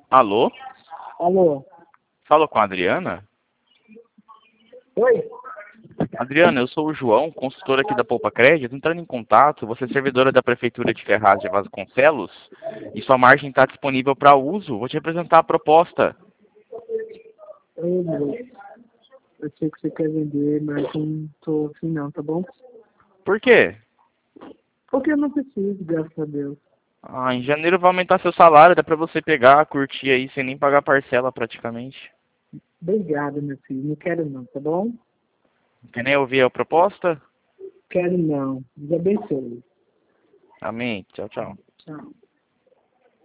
Alô? Alô? Fala com a Adriana? Oi? Adriana, eu sou o João, consultor aqui da Poupa Crédito, entrando em contato. Você é servidora da Prefeitura de Ferraz de Vasconcelos e sua margem está disponível para uso. Vou te apresentar a proposta. Oi, Deus. Eu sei que você quer vender, mas não tô assim não, tá bom? Por quê? Porque eu não preciso, graças a Deus. Em janeiro vai aumentar seu salário, dá para você pegar, curtir aí sem nem pagar parcela praticamente. Obrigado, meu filho. Não quero não, tá bom? Quer nem ouvir a proposta? Quero não. Deus abençoe. Amém. Tchau, tchau. Tchau.